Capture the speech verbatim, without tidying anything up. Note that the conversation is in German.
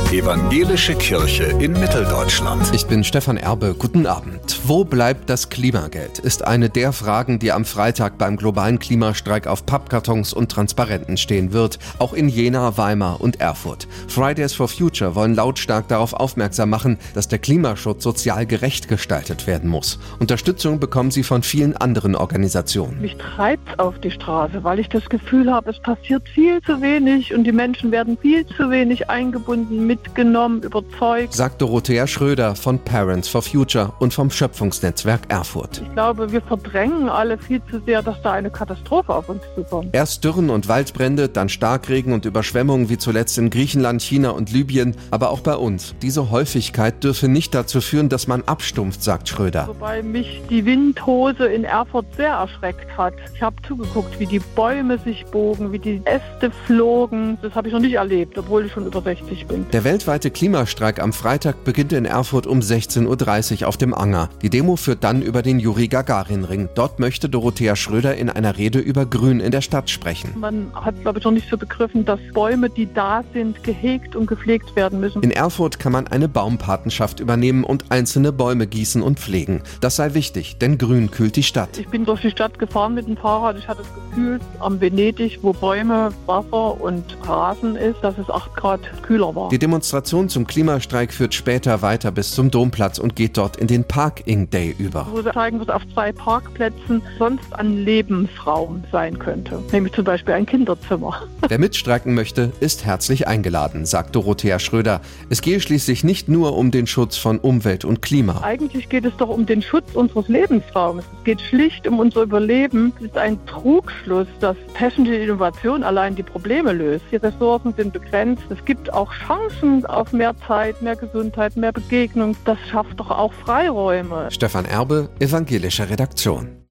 Evangelische Kirche in Mitteldeutschland. Ich bin Stefan Erbe. Guten Abend. Wo bleibt das Klimageld? Ist eine der Fragen, die am Freitag beim globalen Klimastreik auf Pappkartons und Transparenten stehen wird. Auch in Jena, Weimar und Erfurt. Fridays for Future wollen lautstark darauf aufmerksam machen, dass der Klimaschutz sozial gerecht gestaltet werden muss. Unterstützung bekommen sie von vielen anderen Organisationen. Mich treibt's auf die Straße, weil ich das Gefühl habe, es passiert viel zu wenig und die Menschen werden viel zu wenig eingebunden, mitgenommen, überzeugt, sagt Dorothea Schröder von Parents for Future und vom Schöpfungsnetzwerk Erfurt. Ich glaube, wir verdrängen alle viel zu sehr, dass da eine Katastrophe auf uns zukommt. Erst Dürren und Waldbrände, dann Starkregen und Überschwemmungen wie zuletzt in Griechenland, China und Libyen, aber auch bei uns. Diese Häufigkeit dürfe nicht dazu führen, dass man abstumpft, sagt Schröder. Wobei mich die Windhose in Erfurt sehr erschreckt hat. Ich habe zugeguckt, wie die Bäume sich bogen, wie die Äste flogen. Das habe ich noch nicht erlebt, obwohl ich schon über sechzig bin. Der weltweite Klimastreik am Freitag beginnt in Erfurt um sechzehn Uhr dreißig auf dem Anger. Die Demo führt dann über den Juri-Gagarin-Ring. Dort möchte Dorothea Schröder in einer Rede über Grün in der Stadt sprechen. Man hat, glaube ich, noch nicht so begriffen, dass Bäume, die da sind, gehegt und gepflegt werden müssen. In Erfurt kann man eine Baumpatenschaft übernehmen und einzelne Bäume gießen und pflegen. Das sei wichtig, denn Grün kühlt die Stadt. Ich bin durch die Stadt gefahren mit dem Fahrrad. Ich hatte das Gefühl, am Venedig, wo Bäume, Wasser und Rasen ist, dass es acht Grad kühler war. Die Demonstration zum Klimastreik führt später weiter bis zum Domplatz und geht dort in den Parking Day über. Wo zeigen wird auf zwei Parkplätzen sonst ein Lebensraum sein könnte, nämlich zum Beispiel ein Kinderzimmer. Wer mitstreiken möchte, ist herzlich eingeladen, sagt Dorothea Schröder. Es gehe schließlich nicht nur um den Schutz von Umwelt und Klima. Eigentlich geht es doch um den Schutz unseres Lebensraums. Es geht schlicht um unser Überleben. Es ist ein Trugschluss, dass technische Innovation allein die Probleme löst. Die Ressourcen sind begrenzt. Es gibt auch Chancen auf mehr Zeit, mehr Gesundheit, mehr Begegnung. Das schafft doch auch Freiräume. Stefan Erbe, Evangelische Redaktion.